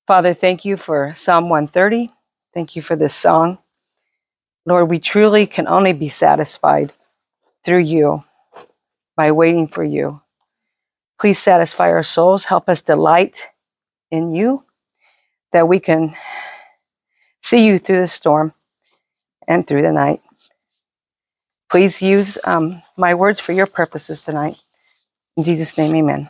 Father, thank you for Psalm 130. Thank you for this song. Lord, we truly can only be satisfied through you by waiting for you. Please satisfy our souls. Help us delight in you, that we can see you through the storm and through the night. Please use my words for your purposes tonight. In Jesus' name, amen.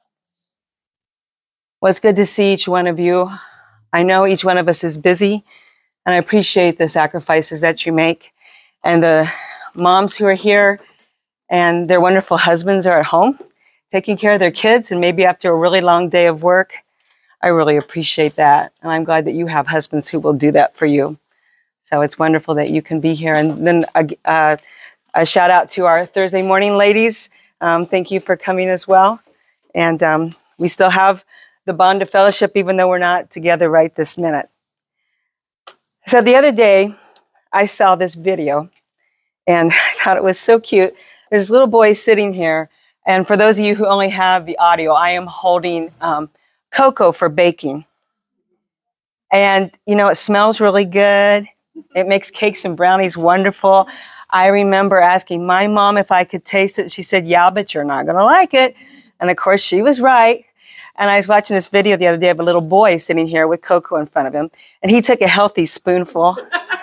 Well, it's good to see each one of you. I know each one of us is busy, and I appreciate the sacrifices that you make. And the moms who are here and their wonderful husbands are at home taking care of their kids, and maybe after a really long day of work. I really appreciate that. And I'm glad that you have husbands who will do that for you. So it's wonderful that you can be here. And then a shout out to our Thursday morning ladies. Thank you for coming as well. And we still have the bond of fellowship, even though we're not together right this minute. So the other day, I saw this video, and I thought it was so cute. There's this little boy sitting here. And for those of you who only have the audio, I am holding cocoa for baking. And, you know, it smells really good. It makes cakes and brownies wonderful. I remember asking my mom if I could taste it. She said, yeah, but you're not going to like it. And of course, she was right. And I was watching this video the other day of a little boy sitting here with cocoa in front of him. And he took a healthy spoonful.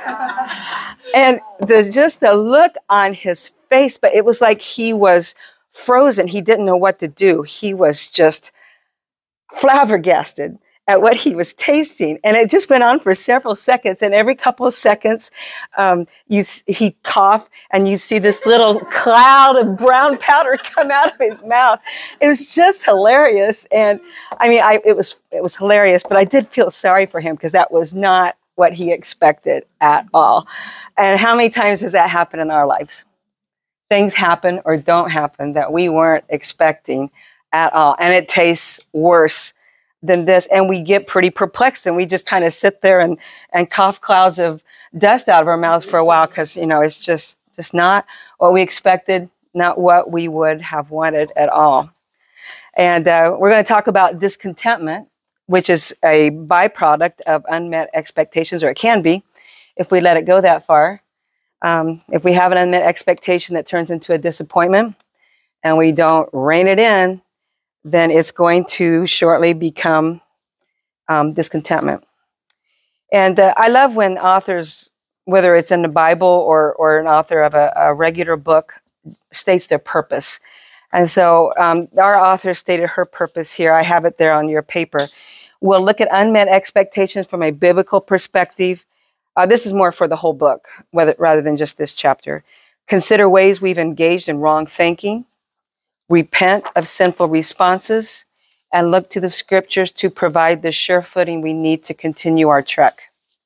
And just the look on his face, but it was like he was frozen. He didn't know what to do. He was just flabbergasted at what he was tasting. And it just went on for several seconds. And every couple of seconds, he coughed, and you see this little cloud of brown powder come out of his mouth. It was just hilarious. And I mean, it was hilarious, but I did feel sorry for him because that was not what he expected at all. And how many times does that happen in our lives? Things happen or don't happen that we weren't expecting at all. And it tastes worse than this. And we get pretty perplexed, and we just kind of sit there and cough clouds of dust out of our mouths for a while because, you know, it's just not what we expected, not what we would have wanted at all. And we're going to talk about discontentment, which is a byproduct of unmet expectations, or it can be if we let it go that far. If we have an unmet expectation that turns into a disappointment and we don't rein it in, then it's going to shortly become discontentment. And I love when authors, whether it's in the Bible or an author of a regular book, states their purpose. And so our author stated her purpose here. I have it there on your paper. We'll look at unmet expectations from a biblical perspective. This is more for the whole book, rather than just this chapter. Consider ways we've engaged in wrong thinking, repent of sinful responses, and look to the scriptures to provide the sure footing we need to continue our trek.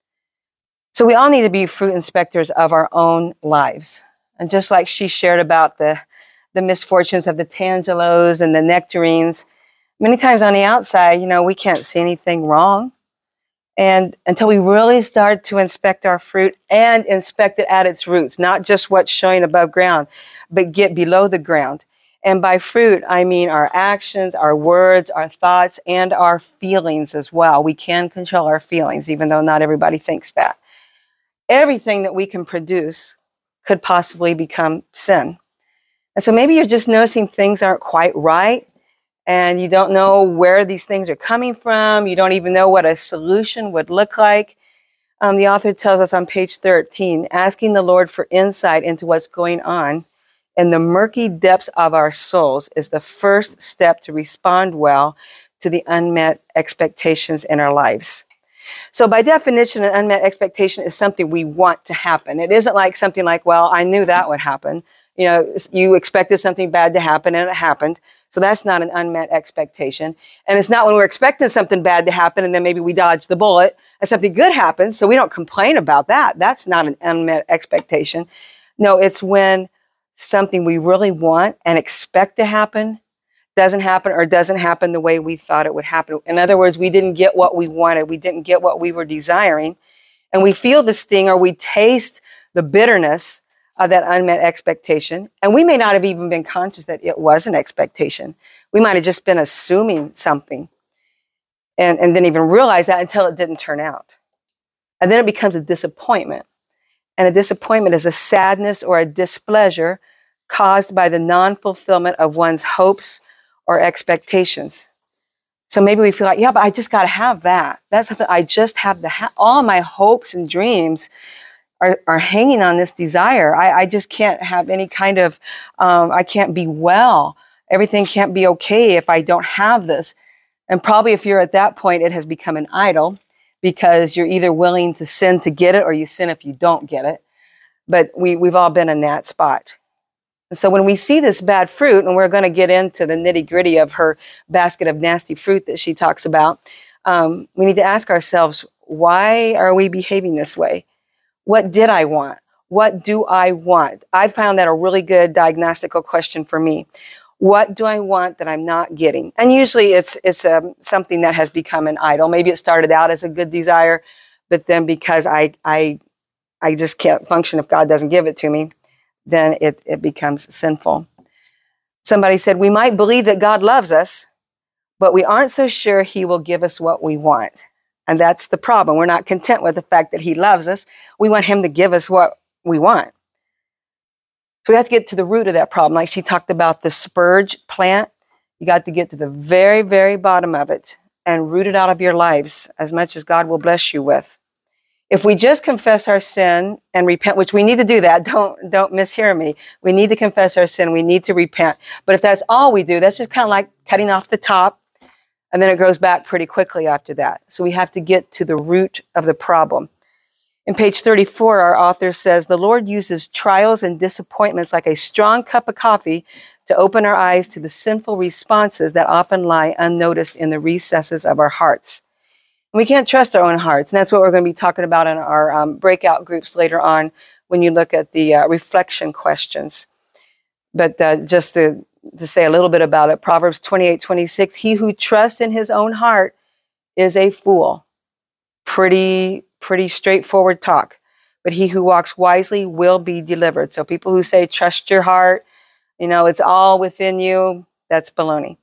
So we all need to be fruit inspectors of our own lives. And just like she shared about the misfortunes of the Tangelos and the nectarines, many times on the outside, you know, we can't see anything wrong. And until we really start to inspect our fruit and inspect it at its roots, not just what's showing above ground, but get below the ground. And by fruit, I mean our actions, our words, our thoughts, and our feelings as well. We can control our feelings, even though not everybody thinks that. Everything that we can produce could possibly become sin. And so maybe you're just noticing things aren't quite right, and you don't know where these things are coming from. You don't even know what a solution would look like. The author tells us on page 13, asking the Lord for insight into what's going on in the murky depths of our souls is the first step to respond well to the unmet expectations in our lives. So by definition, an unmet expectation is something we want to happen. It isn't like something like, well, I knew that would happen. You know, you expected something bad to happen and it happened. So that's not an unmet expectation. And it's not when we're expecting something bad to happen and then maybe we dodge the bullet and something good happens, so we don't complain about that. That's not an unmet expectation. No, it's when something we really want and expect to happen doesn't happen, or doesn't happen the way we thought it would happen. In other words, we didn't get what we wanted. We didn't get what we were desiring. And we feel the sting, or we taste the bitterness of that unmet expectation. And we may not have even been conscious that it was an expectation. We might have just been assuming something. and didn't even realize that until it didn't turn out. And then it becomes a disappointment. And a disappointment is a sadness or a displeasure caused by the non-fulfillment of one's hopes or expectations. So maybe we feel like, yeah, but I just got to have that. That's something I just have to have. All my hopes and dreams are hanging on this desire. I just can't have any kind of, I can't be well. Everything can't be okay if I don't have this. And probably if you're at that point, it has become an idol because you're either willing to sin to get it or you sin if you don't get it. But we've all been in that spot. And so when we see this bad fruit, and we're going to get into the nitty gritty of her basket of nasty fruit that she talks about, we need to ask ourselves, why are we behaving this way? What did I want? What do I want? I found that a really good diagnostical question for me. What do I want that I'm not getting? And usually it's something that has become an idol. Maybe it started out as a good desire, but then because I just can't function if God doesn't give it to me, then it becomes sinful. Somebody said, we might believe that God loves us, but we aren't so sure he will give us what we want. And that's the problem. We're not content with the fact that he loves us. We want him to give us what we want. So we have to get to the root of that problem. Like she talked about the spurge plant. You got to get to the very, very bottom of it and root it out of your lives as much as God will bless you with. If we just confess our sin and repent, which we need to do that, don't mishear me. We need to confess our sin. We need to repent. But if that's all we do, that's just kind of like cutting off the top. And then it grows back pretty quickly after that. So we have to get to the root of the problem. In page 34, our author says, the Lord uses trials and disappointments like a strong cup of coffee to open our eyes to the sinful responses that often lie unnoticed in the recesses of our hearts. And we can't trust our own hearts. And that's what we're going to be talking about in our breakout groups later on when you look at the reflection questions. But just to say a little bit about it, Proverbs 28:26, he who trusts in his own heart is a fool. Pretty straightforward talk. But he who walks wisely will be delivered. So people who say, trust your heart, it's all within you, that's baloney.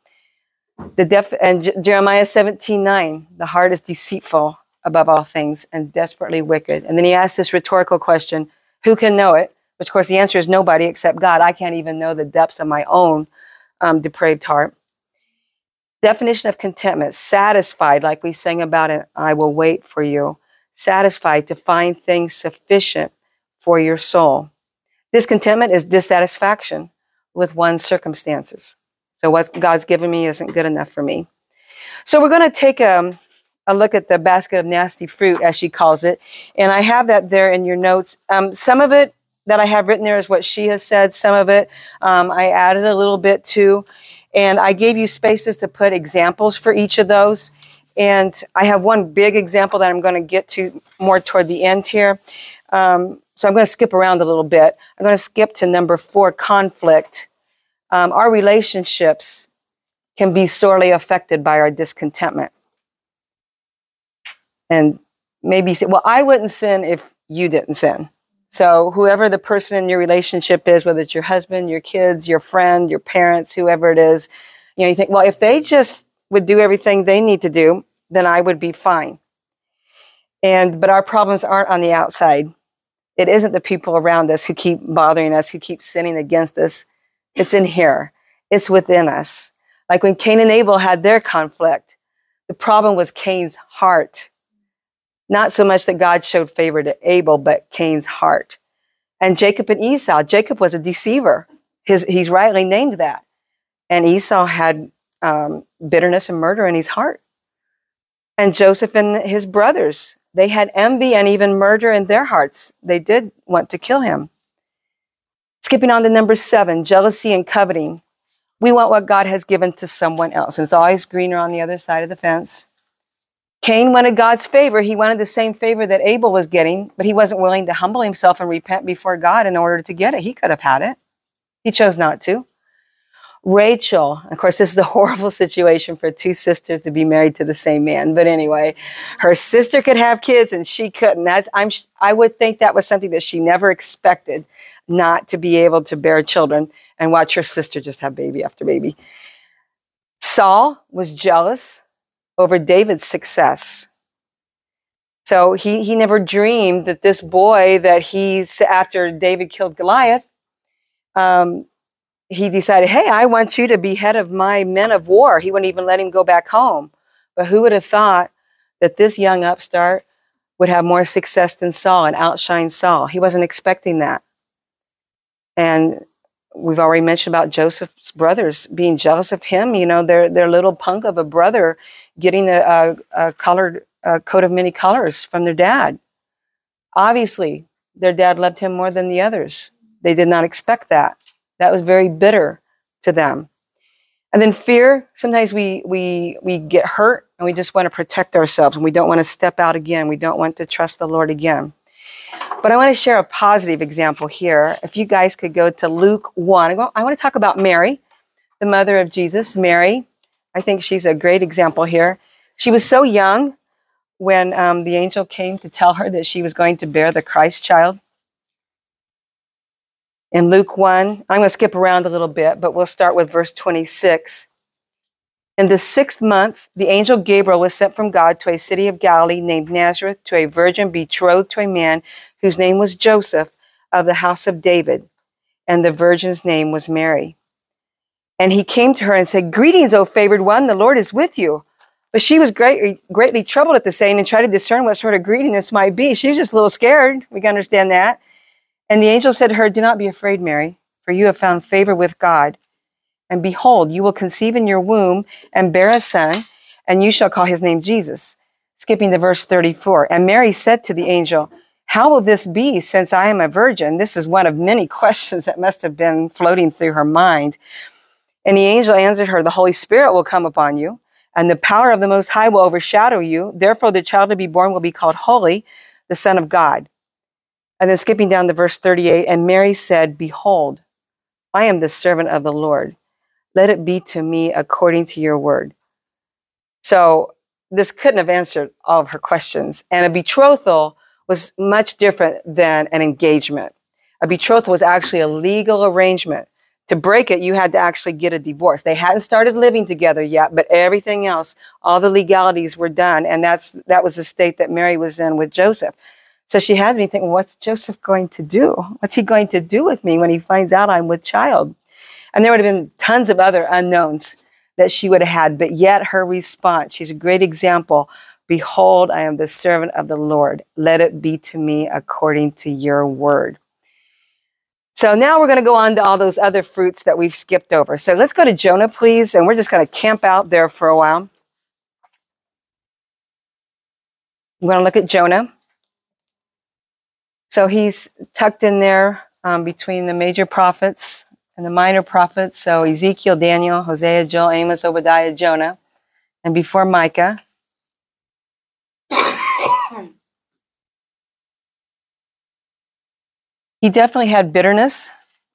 Jeremiah 17:9, the heart is deceitful above all things and desperately wicked. And then he asks this rhetorical question, who can know it? Which, of course, the answer is nobody except God. I can't even know the depths of my own depraved heart. Definition of contentment, satisfied, like we sang about it, I will wait for you. Satisfied, to find things sufficient for your soul. Discontentment is dissatisfaction with one's circumstances. So what God's given me isn't good enough for me. So we're going to take a look at the basket of nasty fruit, as she calls it. And I have that there in your notes. Some of it that I have written there is what she has said. Some of it I added a little bit too. And I gave you spaces to put examples for each of those. And I have one big example that I'm going to get to more toward the end here. So I'm going to skip around a little bit. I'm going to skip to number 4, conflict. Our relationships can be sorely affected by our discontentment. And maybe say, well, I wouldn't sin if you didn't sin. So whoever the person in your relationship is, whether it's your husband, your kids, your friend, your parents, whoever it is, you think, well, if they just would do everything they need to do, then I would be fine. But our problems aren't on the outside. It isn't the people around us who keep bothering us, who keep sinning against us. It's in here. It's within us. Like when Cain and Abel had their conflict, the problem was Cain's heart. Not so much that God showed favor to Abel, but Cain's heart. And Jacob and Esau. Jacob was a deceiver. He's rightly named that. And Esau had bitterness and murder in his heart. And Joseph and his brothers, they had envy and even murder in their hearts. They did want to kill him. Skipping on to number 7, jealousy and coveting. We want what God has given to someone else. And it's always greener on the other side of the fence. Cain wanted God's favor. He wanted the same favor that Abel was getting, but he wasn't willing to humble himself and repent before God in order to get it. He could have had it. He chose not to. Rachel, of course, this is a horrible situation for 2 sisters to be married to the same man. But anyway, her sister could have kids and she couldn't. I would think that was something that she never expected, not to be able to bear children and watch her sister just have baby after baby. Saul was jealous over David's success. So he never dreamed that this boy that after David killed Goliath, he decided, hey, I want you to be head of my men of war. He wouldn't even let him go back home. But who would have thought that this young upstart would have more success than Saul and outshine Saul? He wasn't expecting that. And we've already mentioned about Joseph's brothers being jealous of him. You know, their little punk of a brother getting a colored coat of many colors from their dad. Obviously, their dad loved him more than the others. They did not expect that. That was very bitter to them. And then fear, sometimes we get hurt and we just want to protect ourselves and we don't want to step out again. We don't want to trust the Lord again. But I want to share a positive example here. If you guys could go to Luke 1. I want to talk about Mary, the mother of Jesus. Mary, I think she's a great example here. She was so young when the angel came to tell her that she was going to bear the Christ child. In Luke 1, I'm going to skip around a little bit, but we'll start with verse 26. In the 6th month, the angel Gabriel was sent from God to a city of Galilee named Nazareth to a virgin betrothed to a man whose name was Joseph of the house of David, and the virgin's name was Mary. And he came to her and said, "Greetings, O favored one, the Lord is with you." But she was greatly troubled at the saying and tried to discern what sort of greeting this might be. She was just a little scared. We can understand that. And the angel said to her, "Do not be afraid, Mary, for you have found favor with God. And behold, you will conceive in your womb and bear a son, and you shall call his name Jesus." Skipping to verse 34. And Mary said to the angel, "How will this be since I am a virgin?" This is one of many questions that must have been floating through her mind. And the angel answered her, "The Holy Spirit will come upon you, and the power of the Most High will overshadow you. Therefore, the child to be born will be called Holy, the Son of God." And then skipping down to verse 38, and Mary said, "Behold, I am the servant of the Lord. Let it be to me according to your word." So this couldn't have answered all of her questions. And a betrothal was much different than an engagement. A betrothal was actually a legal arrangement. To break it, you had to actually get a divorce. They hadn't started living together yet, but everything else, all the legalities were done. And that was the state that Mary was in with Joseph. So she had to be thinking, what's Joseph going to do? What's he going to do with me when he finds out I'm with child? And there would have been tons of other unknowns that she would have had, but yet her response, she's a great example. "Behold, I am the servant of the Lord. Let it be to me according to your word." So now we're going to go on to all those other fruits that we've skipped over. So let's go to Jonah, please, and we're just going to camp out there for a while. I'm going to look at Jonah. So he's tucked in there between the major prophets and the minor prophets. So Ezekiel, Daniel, Hosea, Joel, Amos, Obadiah, Jonah, and before Micah. He definitely had bitterness.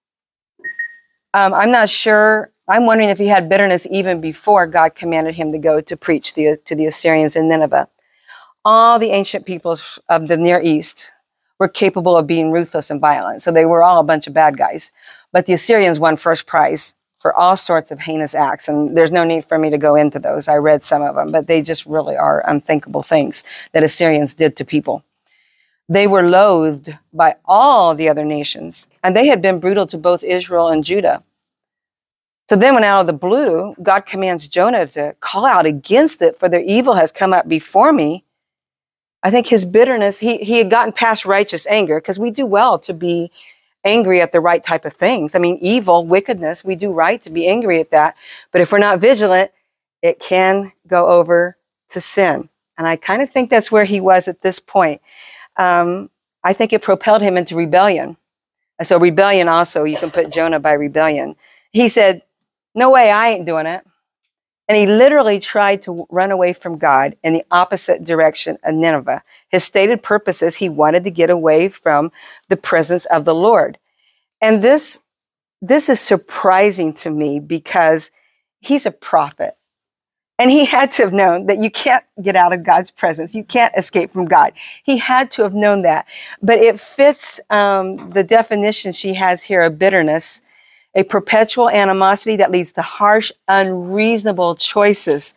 I'm not sure. I'm wondering if he had bitterness even before God commanded him to go to preach to the Assyrians in Nineveh. All the ancient peoples of the Near East were capable of being ruthless and violent. So they were all a bunch of bad guys. But the Assyrians won first prize for all sorts of heinous acts. And there's no need for me to go into those. I read some of them, but they just really are unthinkable things that Assyrians did to people. They were loathed by all the other nations, and they had been brutal to both Israel and Judah. So then when out of the blue, God commands Jonah to call out against it, for their evil has come up before me. I think his bitterness, he had gotten past righteous anger, because we do well to be angry at the right type of things. I mean, evil, wickedness, we do right to be angry at that. But if we're not vigilant, it can go over to sin. And I kind of think that's where he was at this point. I think it propelled him into rebellion. And so rebellion also, you can put Jonah by rebellion. He said, "No way, I ain't doing it." And he literally tried to run away from God in the opposite direction of Nineveh. His stated purpose is he wanted to get away from the presence of the Lord. And this is surprising to me, because he's a prophet. And he had to have known that you can't get out of God's presence. You can't escape from God. He had to have known that. But it fits the definition she has here of bitterness, a perpetual animosity that leads to harsh, unreasonable choices.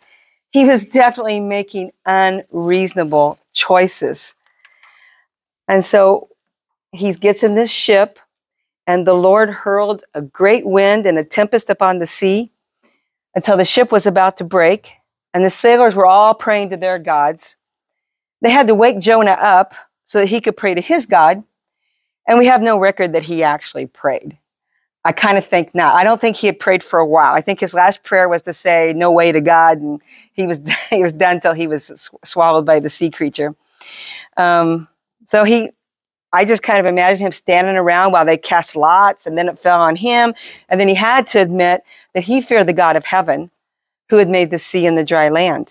He was definitely making unreasonable choices. And so he gets in this ship, and the Lord hurled a great wind and a tempest upon the sea until the ship was about to break, and the sailors were all praying to their gods. They had to wake Jonah up so that he could pray to his God, and we have no record that he actually prayed. I kind of think not. I don't think he had prayed for a while. I think his last prayer was to say, "No way to God," and he was done until he was swallowed by the sea creature. So I just kind of imagine him standing around while they cast lots, and then it fell on him. And then he had to admit that he feared the God of heaven, who had made the sea and the dry land.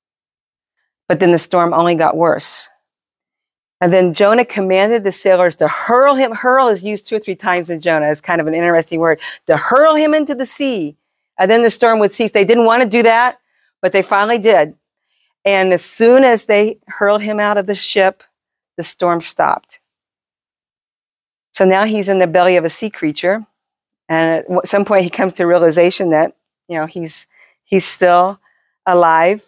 But then the storm only got worse. And then Jonah commanded the sailors to hurl him. Hurl is used 2 or 3 times in Jonah. It's kind of an interesting word. To hurl him into the sea. And then the storm would cease. They didn't want to do that, but they finally did. And as soon as they hurled him out of the ship, the storm stopped. So now he's in the belly of a sea creature. And at some point he comes to the realization that, he's still alive.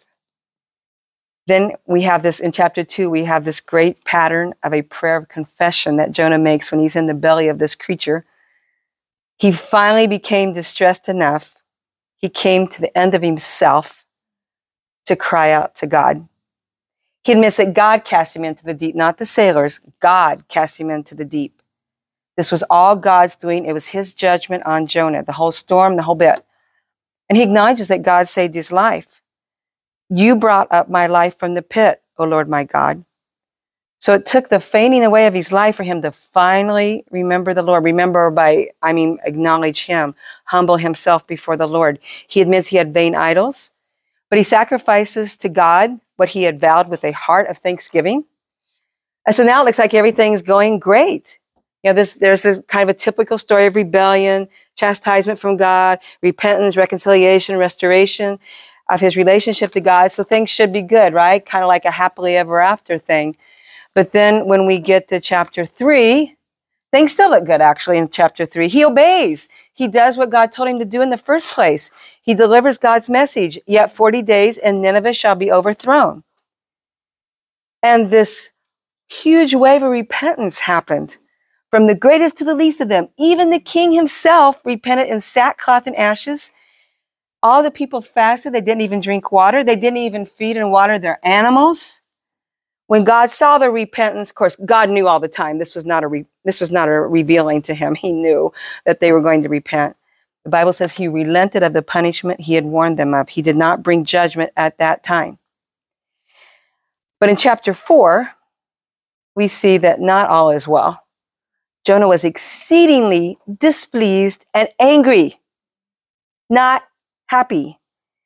Then we have this, in chapter 2, we have this great pattern of a prayer of confession that Jonah makes when he's in the belly of this creature. He finally became distressed enough. He came to the end of himself to cry out to God. He admits that God cast him into the deep, not the sailors. God cast him into the deep. This was all God's doing. It was his judgment on Jonah, the whole storm, the whole bit. And he acknowledges that God saved his life. You brought up my life from the pit, O Lord my God. So it took the fainting away of his life for him to finally remember the Lord. Acknowledge him, humble himself before the Lord. He admits he had vain idols, but he sacrifices to God what he had vowed with a heart of thanksgiving. And so now it looks like everything's going great. There's this kind of a typical story of rebellion, chastisement from God, repentance, reconciliation, restoration of his relationship to God. So things should be good, right? Kind of like a happily ever after thing. But then when we get to chapter 3, things still look good, actually, in chapter 3. He obeys. He does what God told him to do in the first place. He delivers God's message. Yet 40 days and Nineveh shall be overthrown. And this huge wave of repentance happened. From the greatest to the least of them. Even the king himself repented in sackcloth and ashes. All the people fasted. They didn't even drink water. They didn't even feed and water their animals. When God saw their repentance, of course, God knew all the time. This was not a revealing to him. He knew that they were going to repent. The Bible says he relented of the punishment he had warned them of. He did not bring judgment at that time. But in chapter 4, we see that not all is well. Jonah was exceedingly displeased and angry, not happy.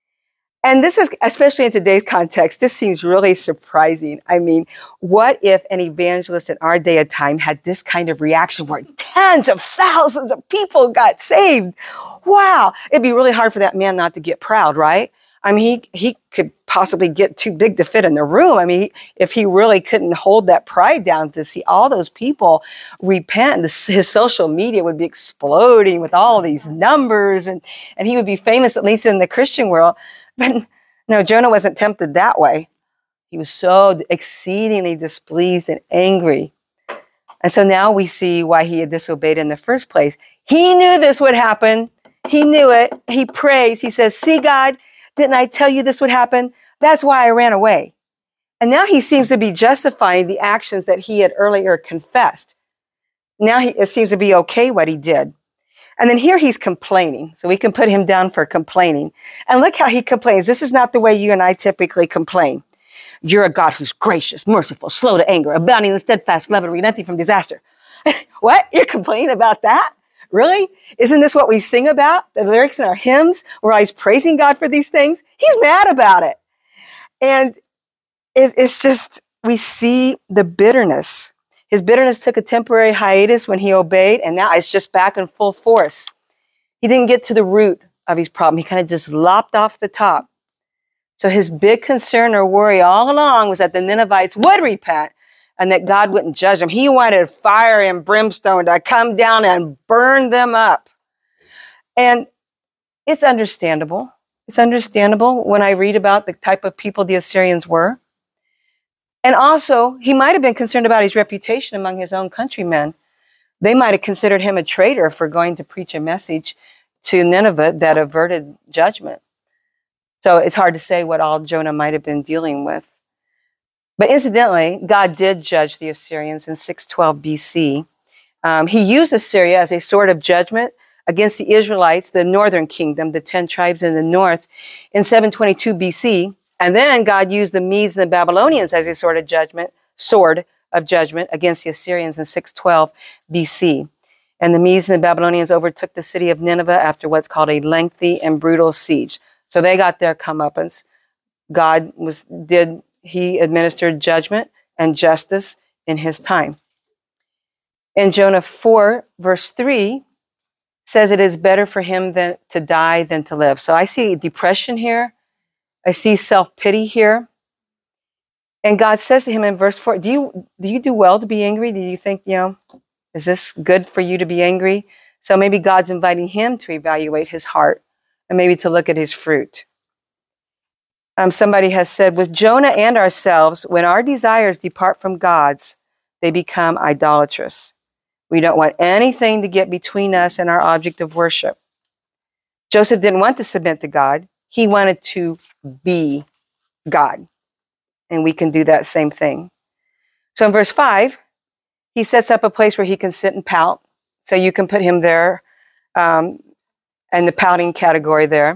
And this is, especially in today's context, this seems really surprising. What if an evangelist in our day of time had this kind of reaction where tens of thousands of people got saved? Wow. It'd be really hard for that man not to get proud, right? He could possibly get too big to fit in the room. If he really couldn't hold that pride down to see all those people repent, his social media would be exploding with all these numbers, and he would be famous, at least in the Christian world. But no, Jonah wasn't tempted that way. He was so exceedingly displeased and angry. And so now we see why he had disobeyed in the first place. He knew this would happen. He knew it. He prays. He says, "See, God, didn't I tell you this would happen? That's why I ran away." And now he seems to be justifying the actions that he had earlier confessed. Now it seems to be okay what he did. And then here he's complaining. So we can put him down for complaining. And look how he complains. This is not the way you and I typically complain. You're a God who's gracious, merciful, slow to anger, abounding in steadfast love, and relenting from disaster. What? You're complaining about that? Really? Isn't this what we sing about? The lyrics in our hymns, we're always praising God for these things. He's mad about it. And it's just, we see the bitterness. His bitterness took a temporary hiatus when he obeyed, and now it's just back in full force. He didn't get to the root of his problem. He kind of just lopped off the top. So his big concern or worry all along was that the Ninevites would repent and that God wouldn't judge them. He wanted fire and brimstone to come down and burn them up. And it's understandable. It's understandable when I read about the type of people the Assyrians were. And also, he might have been concerned about his reputation among his own countrymen. They might have considered him a traitor for going to preach a message to Nineveh that averted judgment. So it's hard to say what all Jonah might have been dealing with. But incidentally, God did judge the Assyrians in 612 BC. He used Assyria as a sword of judgment against the Israelites, the northern kingdom, the 10 tribes in the north, in 722 BC. And then God used the Medes and the Babylonians as a sword of judgment against the Assyrians in 612 BC. And the Medes and the Babylonians overtook the city of Nineveh after what's called a lengthy and brutal siege. So they got their comeuppance. He administered judgment and justice in his time. In Jonah 4, verse 3, says it is better for him to die than to live. So I see depression here. I see self-pity here. And God says to him in verse 4, do you do well to be angry? Do you think, is this good for you to be angry? So maybe God's inviting him to evaluate his heart and maybe to look at his fruit. Somebody has said, with Jonah and ourselves, when our desires depart from God's, they become idolatrous. We don't want anything to get between us and our object of worship. Joseph didn't want to submit to God. He wanted to be God. And we can do that same thing. So in verse 5, he sets up a place where he can sit and pout. So you can put him there in the pouting category there.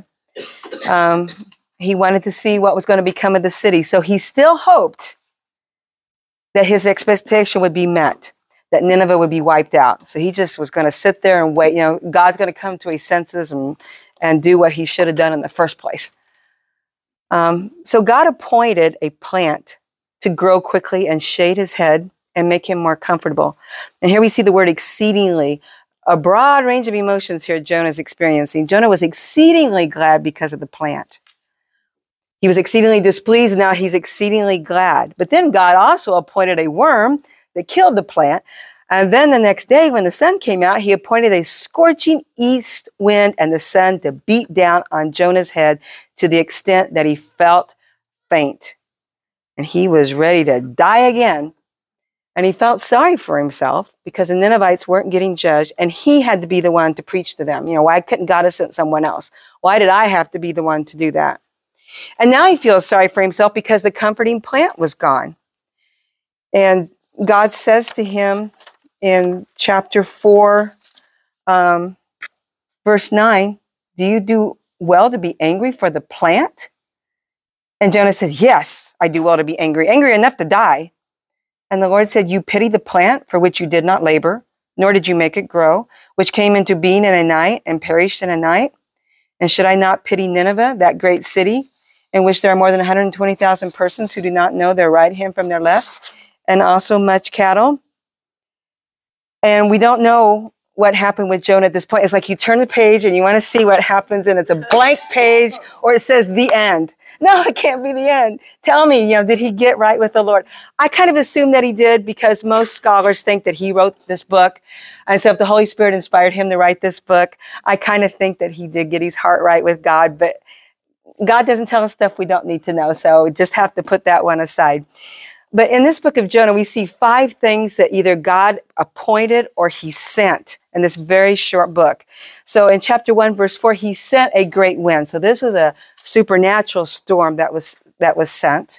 He wanted to see what was going to become of the city. So he still hoped that his expectation would be met, that Nineveh would be wiped out. So he just was going to sit there and wait. God's going to come to his senses and do what he should have done in the first place. So God appointed a plant to grow quickly and shade his head and make him more comfortable. And here we see the word exceedingly, a broad range of emotions here Jonah's experiencing. Jonah was exceedingly glad because of the plant. He was exceedingly displeased, and now he's exceedingly glad. But then God also appointed a worm that killed the plant. And then the next day when the sun came out, he appointed a scorching east wind and the sun to beat down on Jonah's head to the extent that he felt faint. And he was ready to die again. And he felt sorry for himself because the Ninevites weren't getting judged, and he had to be the one to preach to them. Why couldn't God have sent someone else? Why did I have to be the one to do that? And now he feels sorry for himself because the comforting plant was gone. And God says to him in chapter 4, verse 9, do you do well to be angry for the plant? And Jonah says, yes, I do well to be angry enough to die. And the Lord said, you pity the plant for which you did not labor, nor did you make it grow, which came into being in a night and perished in a night. And should I not pity Nineveh, that great city, in which there are more than 120,000 persons who do not know their right hand from their left, and also much cattle? And we don't know what happened with Jonah at this point. It's like you turn the page and you want to see what happens, and it's a blank page, or it says the end. No, it can't be the end. Tell me, did he get right with the Lord? I kind of assume that he did, because most scholars think that he wrote this book. And so if the Holy Spirit inspired him to write this book, I kind of think that he did get his heart right with God. But God doesn't tell us stuff we don't need to know, so just have to put that one aside. But in this book of Jonah, we see 5 things that either God appointed or he sent in this very short book. So in chapter 1, verse 4, he sent a great wind. So this was a supernatural storm that was sent.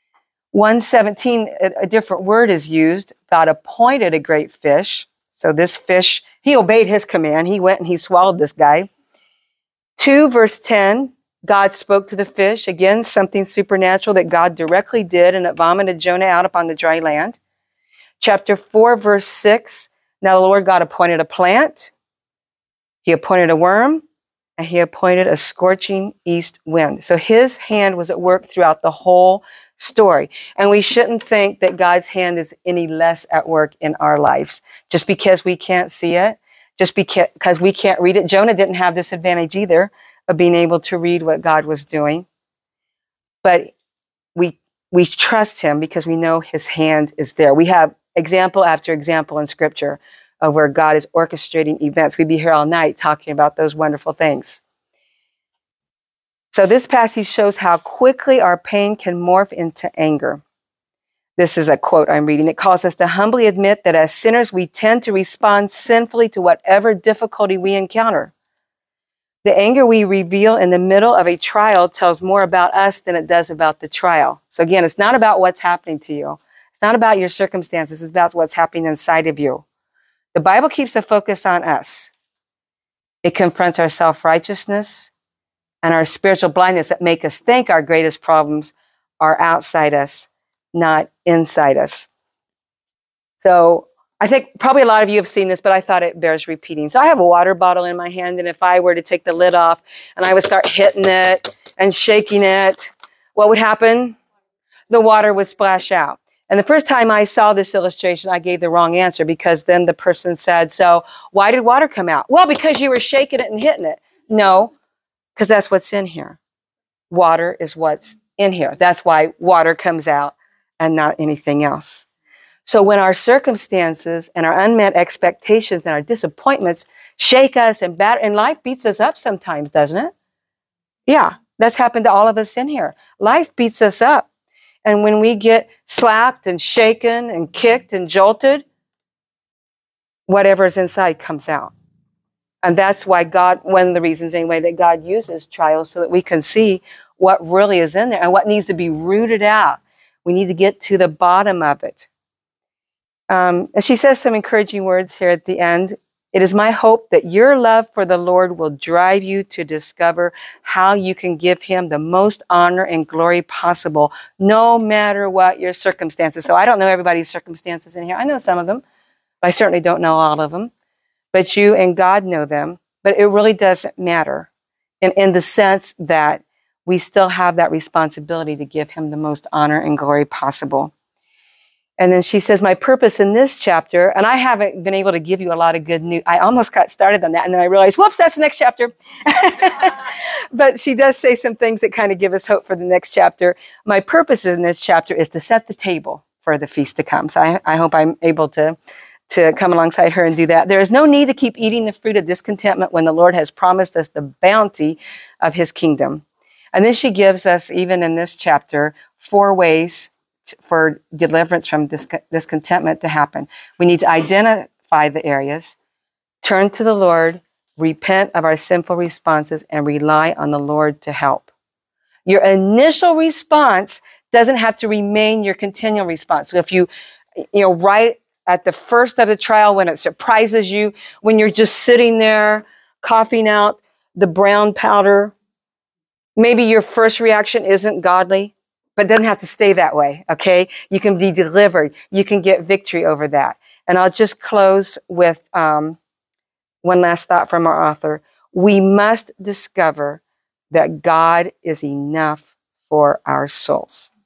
1:17, a different word is used. God appointed a great fish. So this fish, he obeyed his command. He went and he swallowed this guy. 2, verse 10, God spoke to the fish. Again, something supernatural that God directly did, and it vomited Jonah out upon the dry land. Chapter 4, verse 6, now the Lord God appointed a plant. He appointed a worm, and he appointed a scorching east wind. So his hand was at work throughout the whole story. And we shouldn't think that God's hand is any less at work in our lives just because we can't see it, just because we can't read it. Jonah didn't have this advantage either of being able to read what God was doing. But we trust him because we know his hand is there. We have example after example in Scripture of where God is orchestrating events. We'd be here all night talking about those wonderful things. So this passage shows how quickly our pain can morph into anger. This is a quote I'm reading. It calls us to humbly admit that as sinners, we tend to respond sinfully to whatever difficulty we encounter. The anger we reveal in the middle of a trial tells more about us than it does about the trial. So again, it's not about what's happening to you. It's not about your circumstances. It's about what's happening inside of you. The Bible keeps a focus on us. It confronts our self-righteousness and our spiritual blindness that make us think our greatest problems are outside us, not inside us. So I think probably a lot of you have seen this, but I thought it bears repeating. So I have a water bottle in my hand, and if I were to take the lid off and I would start hitting it and shaking it, what would happen? The water would splash out. And the first time I saw this illustration, I gave the wrong answer, because then the person said, so why did water come out? Well, because you were shaking it and hitting it. No, because that's what's in here. Water is what's in here. That's why water comes out and not anything else. So when our circumstances and our unmet expectations and our disappointments shake us and life beats us up sometimes, doesn't it? Yeah, that's happened to all of us in here. Life beats us up. And when we get slapped and shaken and kicked and jolted, whatever's inside comes out. And that's why God, one of the reasons anyway, that God uses trials, so that we can see what really is in there and what needs to be rooted out. We need to get to the bottom of it. And she says some encouraging words here at the end. It is my hope that your love for the Lord will drive you to discover how you can give him the most honor and glory possible, no matter what your circumstances. So I don't know everybody's circumstances in here. I know some of them, but I certainly don't know all of them. But you and God know them. But it really doesn't matter in the sense that we still have that responsibility to give him the most honor and glory possible. And then she says, my purpose in this chapter, and I haven't been able to give you a lot of good news. I almost got started on that, and then I realized, whoops, that's the next chapter. But she does say some things that kind of give us hope for the next chapter. My purpose in this chapter is to set the table for the feast to come. So I hope I'm able to come alongside her and do that. There is no need to keep eating the fruit of discontentment when the Lord has promised us the bounty of his kingdom. And then she gives us, even in this chapter, 4 ways for deliverance from discontentment to happen. We need to identify the areas, turn to the Lord, repent of our sinful responses, and rely on the Lord to help. Your initial response doesn't have to remain your continual response. So if you right at the first of the trial, when it surprises you, when you're just sitting there coughing out the brown powder, maybe your first reaction isn't godly, but it doesn't have to stay that way, okay? You can be delivered. You can get victory over that. And I'll just close with one last thought from our author. We must discover that God is enough for our souls.